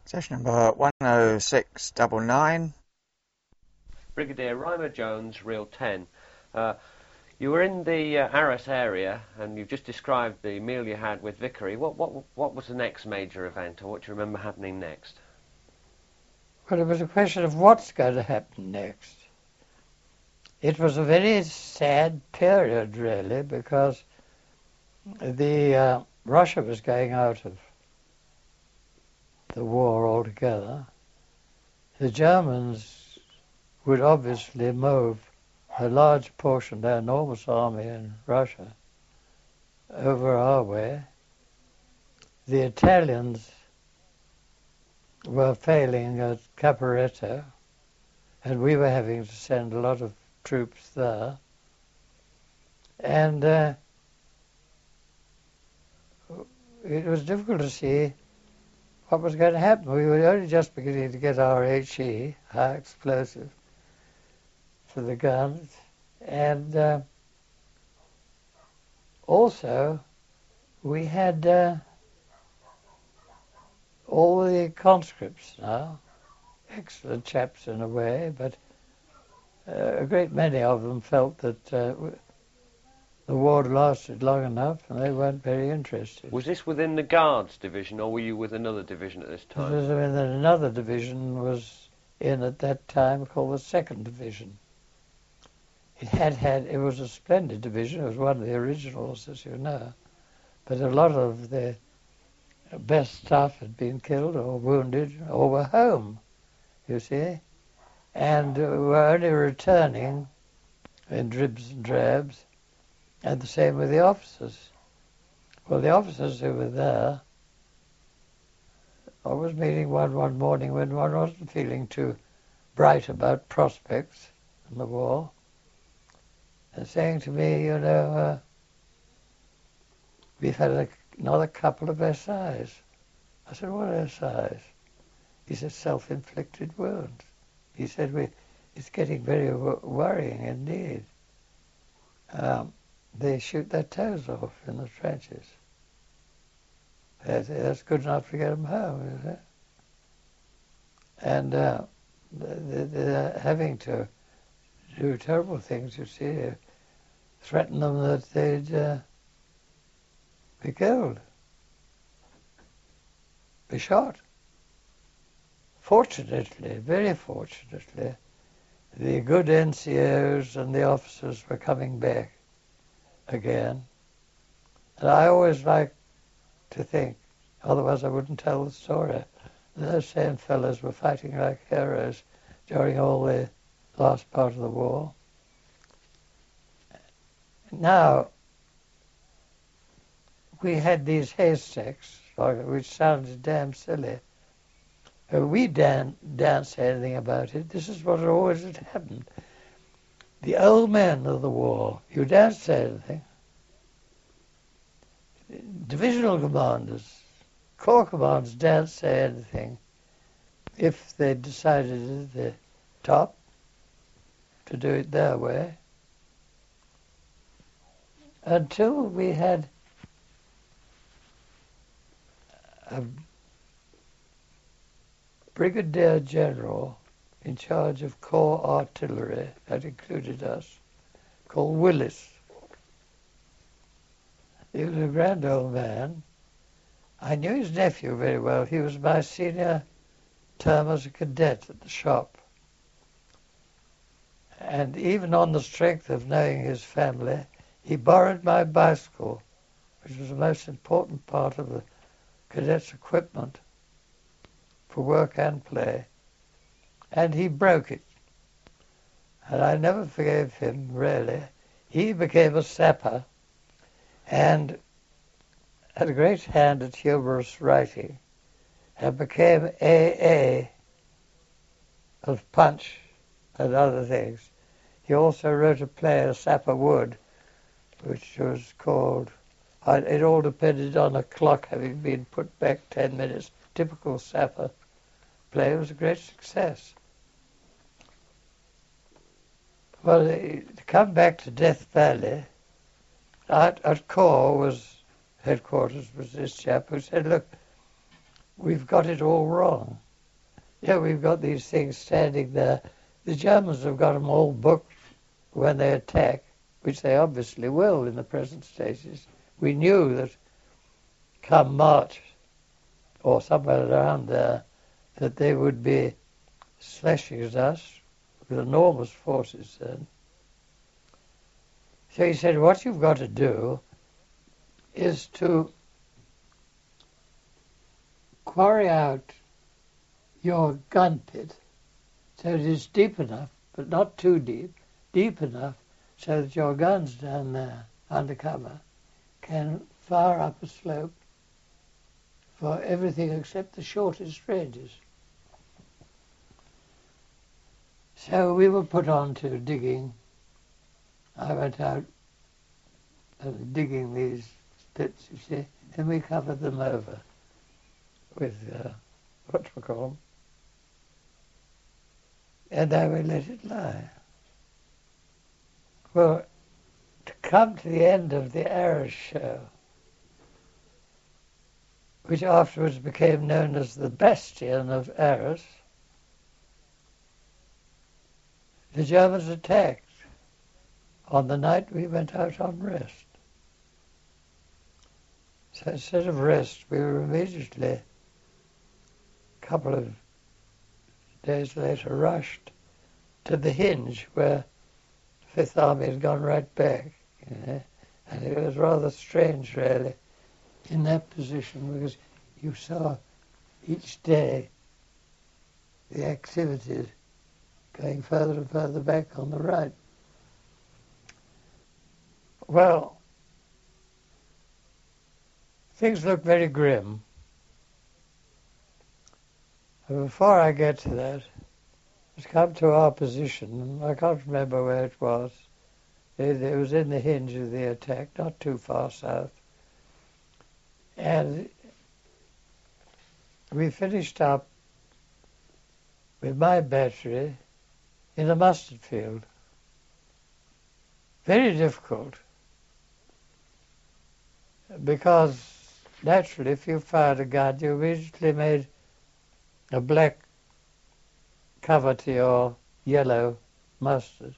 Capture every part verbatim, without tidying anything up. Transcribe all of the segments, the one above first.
Session number one oh six nine nine. Brigadier Rymer Jones, Reel ten. Uh, you were in the uh, Arras area, and you've just described the meal you had with Vickery. What, what, what was the next major event, or what do you remember happening next? Well, it was a question of what's going to happen next. It was a very sad period, really, because the uh, Russia was going out of the war altogether. The Germans would obviously move a large portion of their enormous army in Russia over our way. The Italians were failing at Caporetto, and we were having to send a lot of troops there. And uh, it was difficult to see what was going to happen. We were only just beginning to get our H E, high explosive, for the guns. And uh, also, we had uh, all the conscripts now, excellent chaps in a way, but uh, a great many of them felt that uh, the war lasted long enough and they weren't very interested. Was this within the Guards division, or were you with another division at this time? This was, I mean, another division was in at that time called the Second Division. It had had, it was a splendid division. It was one of the originals, as you know, but a lot of the best staff had been killed or wounded or were home, you see, and uh, were only returning in dribs and drabs, and the same with the officers. Well, the officers who were there, I was meeting one one morning when one wasn't feeling too bright about prospects in the war, and saying to me, you know, uh, we've had a, another couple of Versailles. I said, what Versailles? He said, self-inflicted wounds. He said, we, it's getting very w- worrying indeed. Um, they shoot their toes off in the trenches. That's, that's good enough to get them home, is it? And uh, they, they're having to do terrible things, you see, threaten them that they'd uh, be killed, be shot. Fortunately, very fortunately, the good N C Os and the officers were coming back again. And I always like to think, otherwise I wouldn't tell the story, those same fellows were fighting like heroes during all the last part of the war. Now, we had these haystacks, which sounded damn silly. We didn't dance anything about it. This is what always had happened. The old men of the war, you danced anything. Divisional commanders, corps commanders danc't say anything if they decided at the top to do it their way. Until we had a brigadier general in charge of corps artillery, that included us, called Willis. He was a grand old man. I knew his nephew very well. He was my senior term as a cadet at the shop. And even on the strength of knowing his family, he borrowed my bicycle, which was the most important part of the cadets' equipment for work and play. And he broke it. And I never forgave him, really. He became a sapper and had a great hand at humorous writing and became A A of Punch and other things. He also wrote a play, A Sapper Would, which was called, it all depended on a clock having been put back ten minutes. Typical sapper play. It was a great success. Well, to come back to Death Valley, at, at Corps was headquarters was this chap who said, look, we've got it all wrong. Yeah, we've got these things standing there. The Germans have got them all booked when they attack, which they obviously will in the present stages. We knew that come March, or somewhere around there, that they would be slashing at us with enormous forces then. So he said, what you've got to do is to quarry out your gun pit so it is deep enough, but not too deep, deep enough so that your guns down there under cover can fire up a slope for everything except the shortest ranges. So we were put on to digging. I went out and digging these pits, you see, and we covered them over with, uh, whatchamacallit, and then we let it lie. Well, to come to the end of the Arras show, which afterwards became known as the Bastion of Arras, the Germans attacked on the night we went out on rest. So instead of rest, we were immediately, a couple of days later, rushed to the Hinge, where the Fifth Army had gone right back. You know? And it was rather strange, really, in that position, because you saw each day the activities going further and further back on the right. Well, things look very grim. And before I get to that, let's come to our position. I can't remember where it was. It, it was in the hinge of the attack, not too far south. And we finished up with my battery in a mustard field. Very difficult, because naturally if you fired a gun, you immediately made a black cover to your yellow mustard,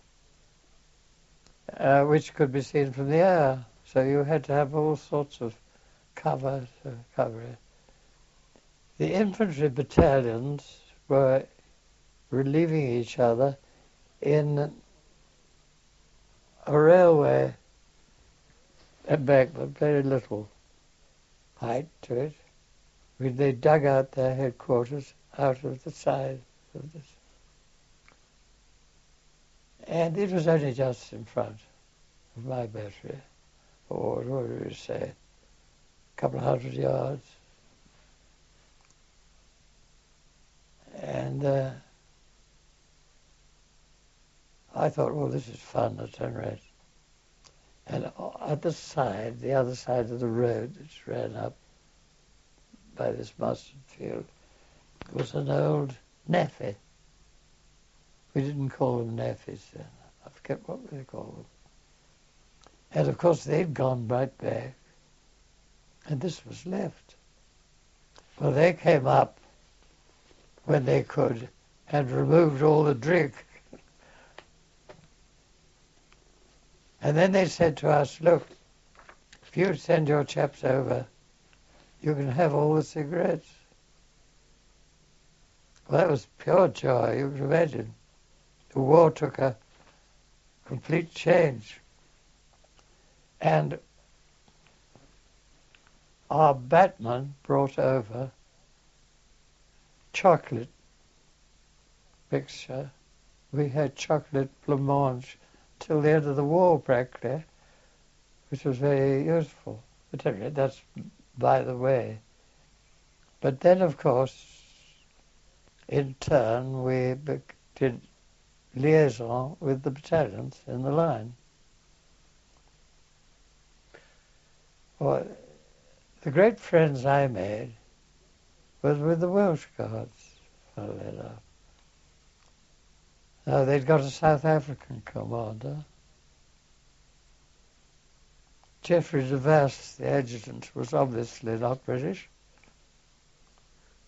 uh, which could be seen from the air. So you had to have all sorts of cover to cover it. The infantry battalions were relieving each other in a railway embankment, very little height to it. When they dug out their headquarters out of the side of this. And it was only just in front of my battery, or what do we say, a couple of hundred yards. And uh, I thought, well, this is fun at any rate. And at the side, the other side of the road that ran up by this mustard field, was an old naffy. We didn't call them naffies then. I forget what they called them. And of course they'd gone right back, and this was left. Well, they came up when they could and removed all the drink. And then they said to us, look, if you send your chaps over, you can have all the cigarettes. Well, that was pure joy, you can imagine. The war took a complete change. And our batman brought over chocolate mixture. We had chocolate blancmange till the end of the war, practically, which was very useful. But anyway, that's by the way. But then, of course, in turn, we did liaison with the battalions in the line. Well, the great friends I made was with the Welsh Guards, funnily enough. Now, they'd got a South African commander. Geoffrey de Vast, the adjutant, was obviously not British.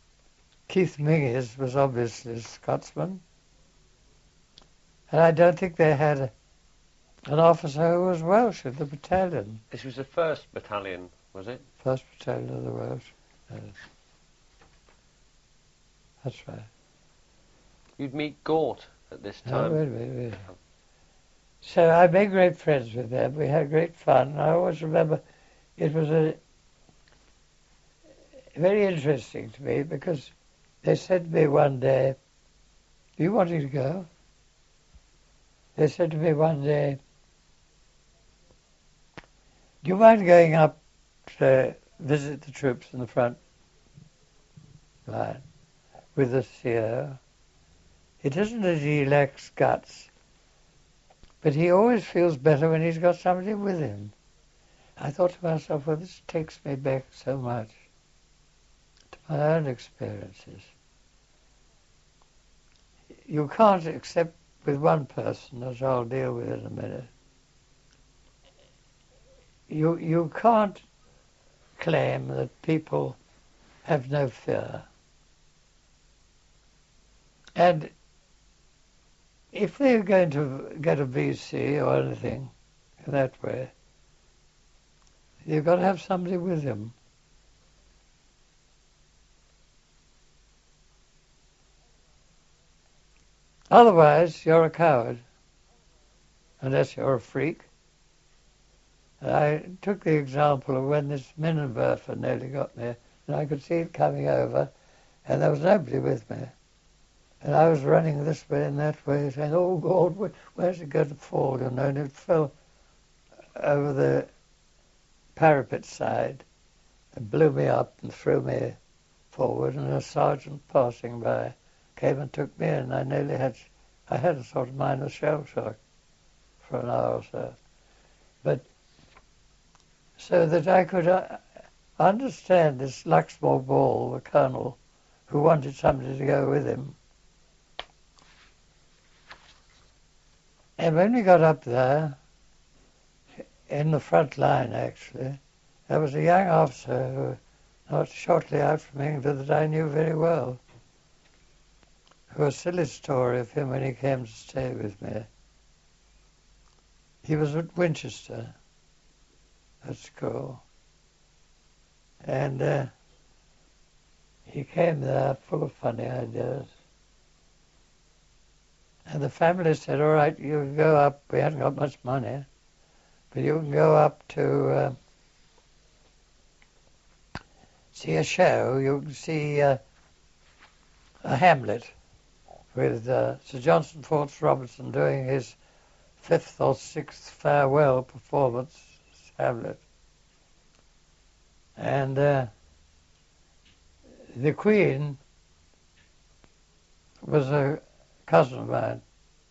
Keith Mingus was obviously a Scotsman. And I don't think they had a, an officer who was Welsh in the battalion. This was the first battalion, was it? First battalion of the Welsh. Uh, that's right. You'd meet Gort at this Oh, time. wait, wait, wait. So I made great friends with them. We had great fun. I always remember it was a very interesting to me because they said to me one day, "Do you want to go?" They said to me one day, "Do you mind going up to visit the troops in the front line with the C O? It isn't that he lacks guts, but he always feels better when he's got somebody with him." I thought to myself, well, this takes me back so much to my own experiences. You can't accept with one person, as I'll deal with in a minute. You, you can't claim that people have no fear. And if they're going to get a V C or anything in that way, you've got to have somebody with them. Otherwise, you're a coward, unless you're a freak. I took the example of when this Minenwerfer nearly got me, and I could see it coming over, and there was nobody with me. And I was running this way and that way, saying, "Oh, God, where, where's it going to fall?" You know, and it fell over the parapet side and blew me up and threw me forward, and a sergeant passing by came and took me in. I nearly had, I had a sort of minor shell shock for an hour or so. But so that I could uh, understand this Luxmore Ball, the colonel, who wanted somebody to go with him. And when we got up there, in the front line actually, there was a young officer who, not shortly out from England, that I knew very well. There was a silly story of him when he came to stay with me. He was at Winchester at school. And uh, he came there full of funny ideas. And the family said, "All right, you can go up." We hadn't got much money, but you can go up to uh, see a show. You can see uh, a Hamlet with uh, Sir Johnson Fortes Robertson doing his fifth or sixth farewell performance, Hamlet. And uh, the Queen was a cousin of mine.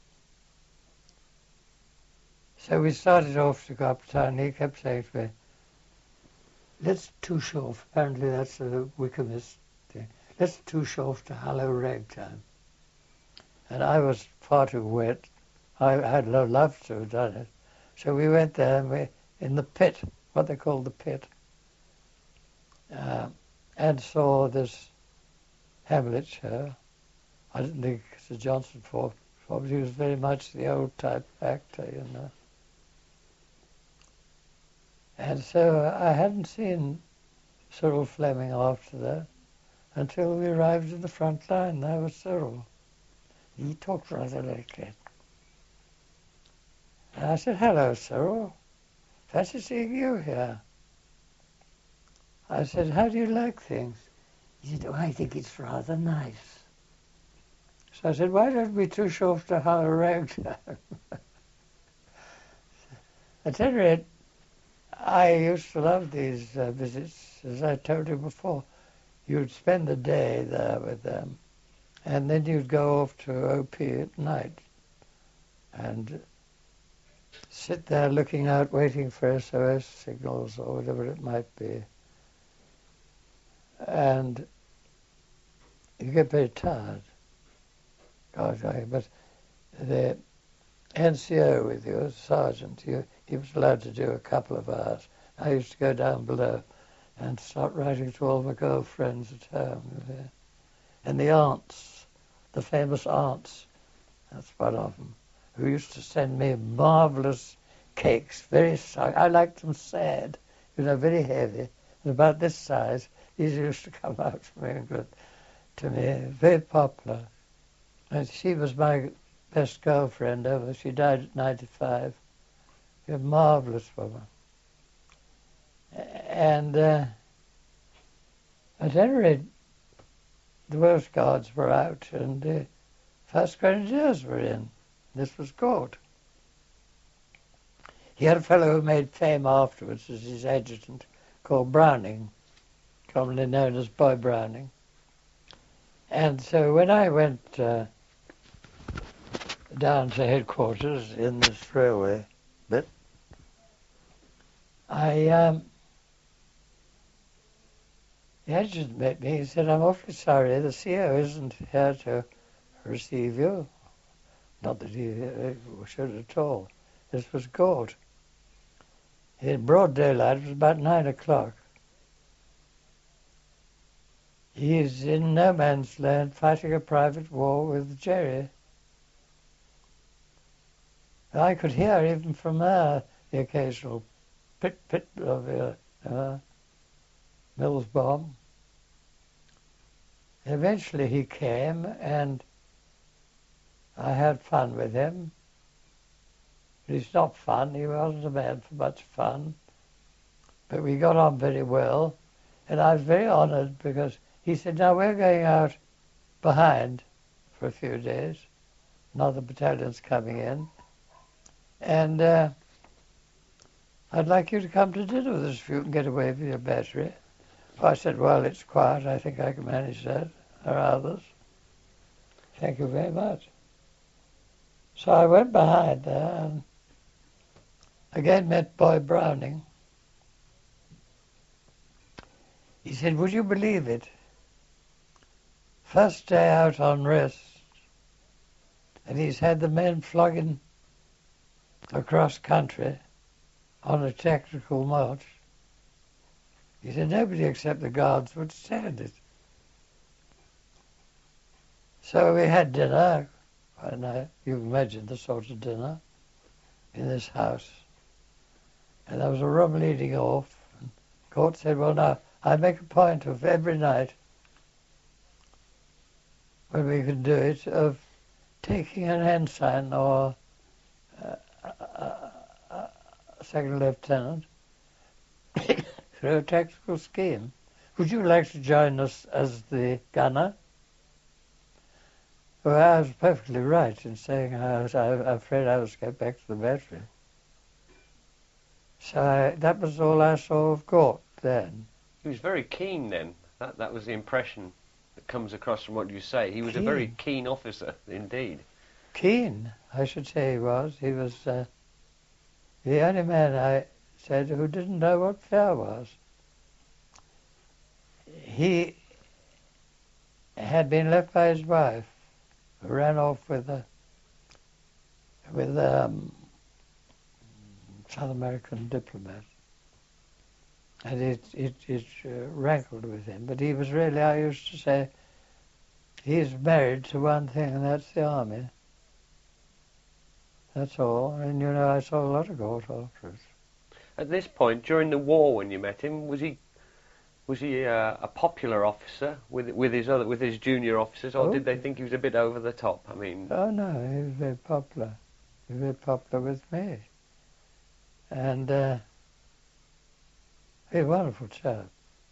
So we started off to go up town. He kept saying to me, "Let's touche off." Apparently that's a Wykehamist thing. "Let's touche off to Hallow Ragtime." And I was far too wet. I had no love to have done it. So we went there and we, in the pit, what they call the pit, uh, and saw this Hamlet show. I didn't think Sir Johnson Fortes, he was very much the old type actor, you know. And so I hadn't seen Cyril Fleming after that until we arrived at the front line. There was Cyril. He talked rather like that. And I said, "Hello, Cyril. Fancy seeing you here." I said, "How do you like things?" He said, "Oh, I think it's rather nice." So I said, "Why don't we touche off to Hallow Ragtime?" At any rate, I used to love these uh, visits, as I told you before. You'd spend the day there with them, and then you'd go off to O P at night and sit there looking out, waiting for S O S signals or whatever it might be. And you get very tired. God, I, but the N C O with you, as sergeant, you, he was allowed to do a couple of hours. I used to go down below and start writing to all my girlfriends at home. And the aunts, the famous aunts, that's one of them, who used to send me marvellous cakes, very strong. I liked them sad, you know, very heavy, and about this size. These used to come out from England to me, very popular. And she was my best girlfriend ever. She died at ninety-five. A marvellous woman. And uh, at any rate, the Welsh Guards were out and the First Grenadiers were in. This was Gort. He had a fellow who made fame afterwards as his adjutant called Browning, commonly known as Boy Browning. And so when I went uh, down to headquarters in this railway bit, I, um, the adjutant met me. He said, "I'm awfully sorry, the C O isn't here to receive you." Not that he uh, should at all. This was Gort. In broad daylight, it was about nine o'clock. He's in no man's land fighting a private war with Jerry. I could hear even from there the occasional pit pit of the uh, Mills bomb. Eventually he came and I had fun with him. But he's not fun, he wasn't a man for much fun. But we got on very well and I was very honoured because he said, "Now we're going out behind for a few days. Another battalion's coming in. And uh, I'd like you to come to dinner with us if you can get away with your battery." I said, "Well, it's quiet. I think I can manage that. There are others. Thank you very much." So I went behind there and again met Boy Browning. He said, "Would you believe it? First day out on rest, and he's had the men flogging across country on a tactical march." He said, "Nobody except the guards would stand it." So we had dinner, and uh, you can imagine the sort of dinner in this house. And there was a room leading off, and Gort said, "Well, now, I make a point of every night, when we can do it, of taking an ensign or uh, a, a, a second lieutenant through a tactical scheme. Would you like to join us as the gunner?" Well, I was perfectly right in saying I was I, I'm afraid I was going back to the battery. So I, that was all I saw of Gort then. He was very keen then. That that was the impression that comes across from what you say. He was Keen. a very keen officer indeed. Keen, I should say he was. He was uh, the only man I said who didn't know what fear was. He had been left by his wife, who ran off with a with a um, South American diplomat, and it it, it uh, rankled with him. But he was really, I used to say, he's married to one thing, and that's the army. That's all. And you know, I saw a lot of Gort afterwards. At this point, during the war, when you met him, was he was he uh, a popular officer with with his other with his junior officers, or Oh. did they think he was a bit over the top? I mean, Oh no, he was very popular. He was very popular with me. And uh, he's a wonderful chap.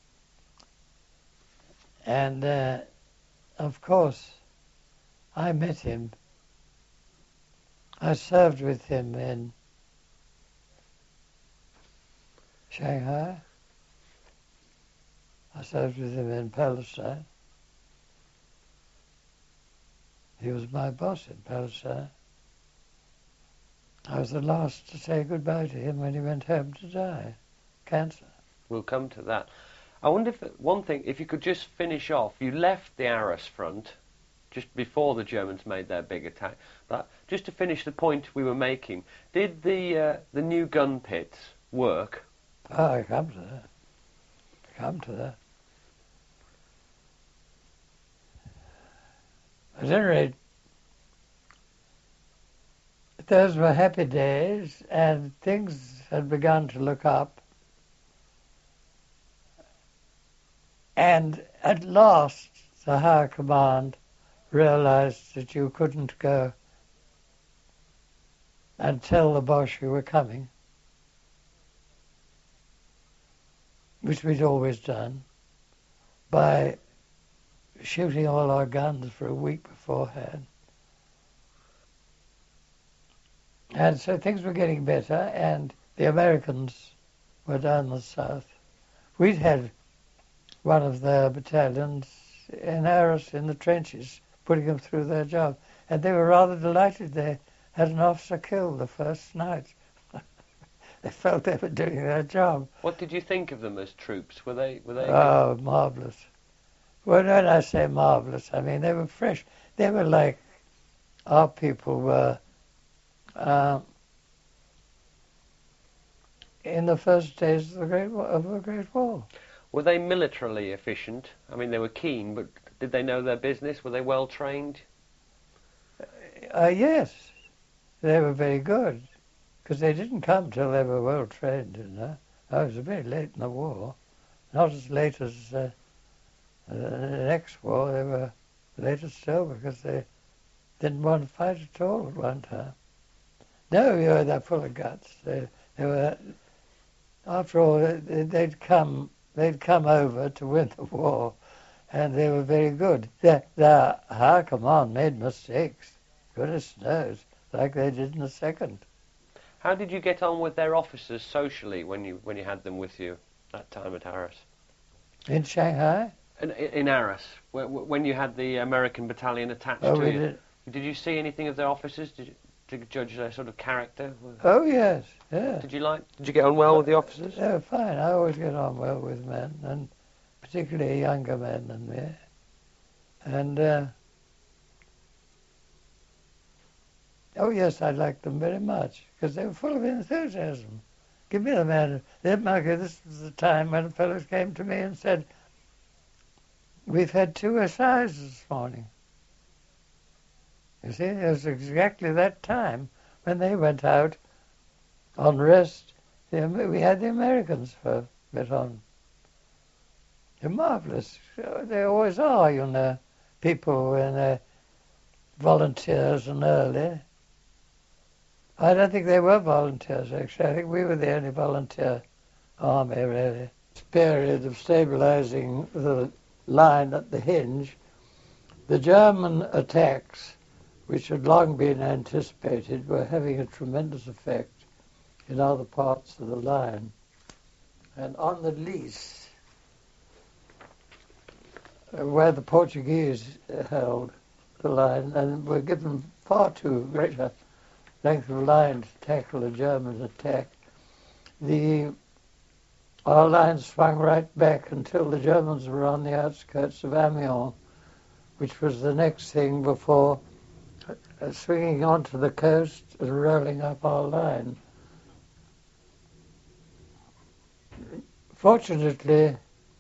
And uh, of course, I met him. I served with him in Shanghai. I served with him in Palestine. He was my boss in Palestine. I was the last to say goodbye to him when he went home to die. Cancer. we'll come to that. I wonder if one thing, if you could just finish off. You left the Arras front just before the Germans made their big attack. But just to finish the point we were making, did the uh, the new gun pits work? Oh, I come to that. I come to that. At any rate, those were happy days, and things had begun to look up. And at last, the High Command realized that you couldn't go and tell the Boche you were coming, which we'd always done, by shooting all our guns for a week beforehand. And so things were getting better, and the Americans were down the south. We'd had one of their battalions in Arras in the trenches, putting them through their job. And they were rather delighted. They had an officer killed the first night. They felt they were doing their job. What did you think of them as troops? Were they were they? Oh, marvellous. Well, when I say marvellous, I mean they were fresh. They were like our people were uh, in the first days of the Great War, of the Great War. Were they militarily efficient? I mean, they were keen, but did they know their business? Were they well trained? Uh, yes, they were very good, because they didn't come till they were well trained, you know. I was very late in the war, not as late as uh, uh, the next war. They were later still because they didn't want to fight at all at one time. No, you know, they're full of guts. They, they were, after all, they, they'd come, they'd come over to win the war, and they were very good. The, the High Command made mistakes, goodness knows, like they did in the second. How did you get on with their officers socially when you when you had them with you that time at Arras? In Shanghai? In, in Arras, when you had the American battalion attached Oh, to we you, did. did you see anything of their officers? Did you, to judge their sort of character? Oh, yes, yeah. Did you like? Did you get on well with the officers? They were fine. I always get on well with men, and particularly younger men than me. And, uh, oh, yes, I liked them very much, because they were full of enthusiasm. Give me the man. This was the time when fellows came to me and said, "We've had two S Is this morning." You see, it was exactly that time when they went out on rest. The, we had the Americans for a bit on. They're marvellous. They always are, you know, people when they're volunteers and early. I don't think they were volunteers, actually. I think we were the only volunteer army, really. This period of stabilizing the line at the hinge, the German attacks, which had long been anticipated, were having a tremendous effect in other parts of the line. And on the Lys, where the Portuguese held the line, and were given far too great a length of line to tackle a German attack, the our line swung right back until the Germans were on the outskirts of Amiens, which was the next thing before uh, swinging onto the coast and rolling up our line. Fortunately,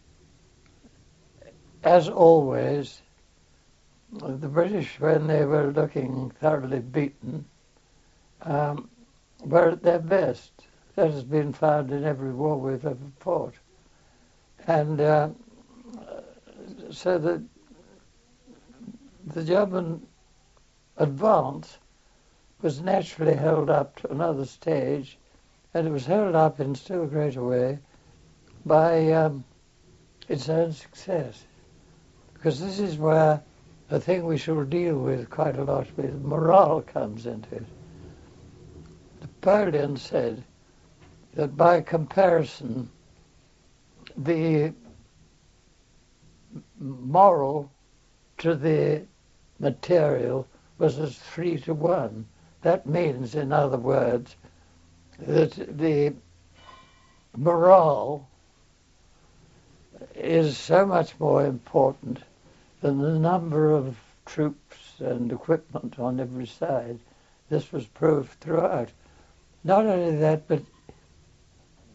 as always, the British, when they were looking thoroughly beaten, um, were at their best. That has been found in every war we've ever fought. And uh, so the, the German advance was naturally held up to another stage, and it was held up in still greater way by um, its own success. Because this is where the thing we shall deal with quite a lot with, morale, comes into it. Napoleon said that by comparison, the moral to the material was as three to one. That means, in other words, that the morale is so much more important than the number of troops and equipment on every side. This was proved throughout. Not only that, but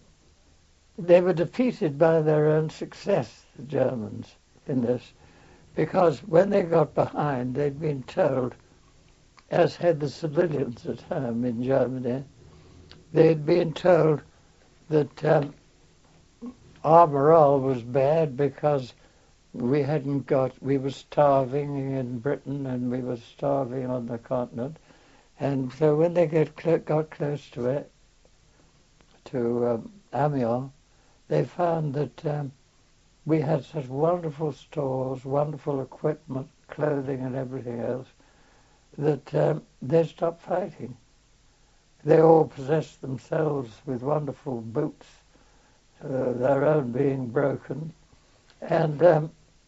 they were defeated by their own success, the Germans, in this. because when they got behind, they'd been told, as had the civilians at home in Germany, they'd been told that um, our morale was bad because we hadn't got, we were starving in Britain and we were starving on the continent. And so when they get cl- got close to it, to um, Amiens, they found that um, we had such wonderful stores, wonderful equipment, clothing and everything else, that um, they stopped fighting. They all possessed themselves with wonderful boots, uh, their own being broken, and um,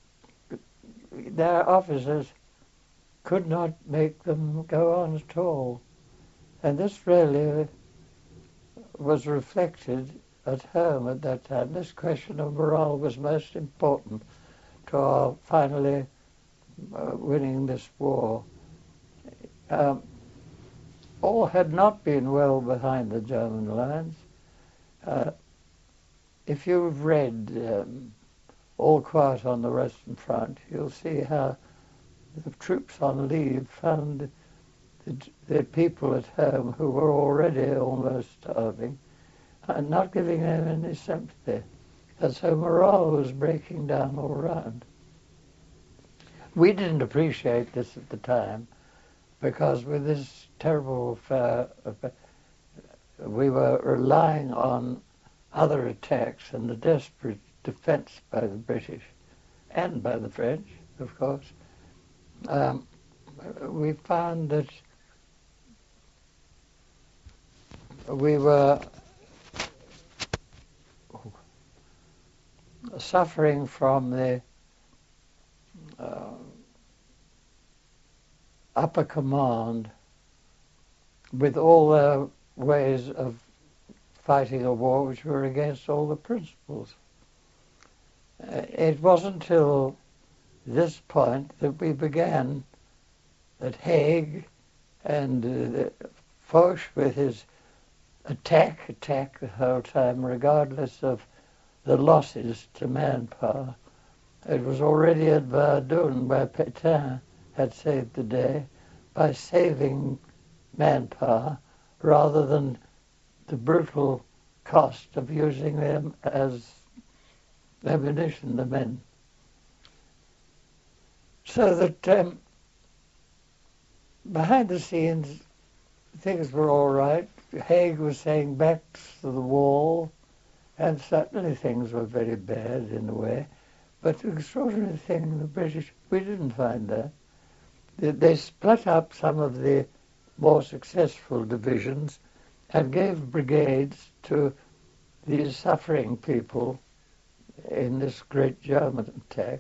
their officers could not make them go on at all. And this really was reflected at home at that time. This question of morale was most important to our finally uh, winning this war. Um, all had not been well behind the German lines. Uh, if you've read um, All Quiet on the Western Front, you'll see how the troops on leave found the, the people at home who were already almost starving and not giving them any sympathy. And so morale was breaking down all around. We didn't appreciate this at the time because with this terrible affair, we were relying on other attacks and the desperate defense by the British and by the French, of course. Um, we found that we were suffering from the uh, upper command with all their ways of fighting a war which were against all the principles. Uh, it wasn't until this point that we began, that Haig and uh, Foch with his attack, attack the whole time, regardless of the losses to manpower. It was already at Verdun where Pétain had saved the day by saving manpower rather than the brutal cost of using them as ammunition, the men. So that um, behind the scenes, things were all right. Haig was saying backs to the wall, and certainly things were very bad in a way. But the extraordinary thing, the British, we didn't find that. They, they split up some of the more successful divisions and gave brigades to these suffering people in this great German attack.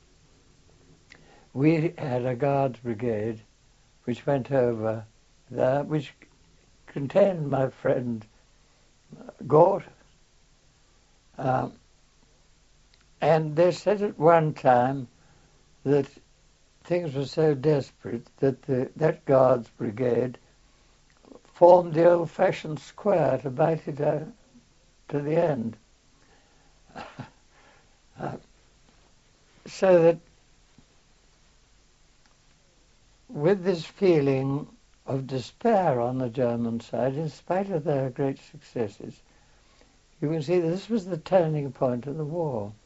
We had a Guards brigade which went over there, which contained my friend Gort. Um, and they said at one time that things were so desperate that the, that Guards brigade formed the old-fashioned square to bite it out to the end. uh, so that with this feeling of despair on the German side, in spite of their great successes, you can see this was the turning point of the war.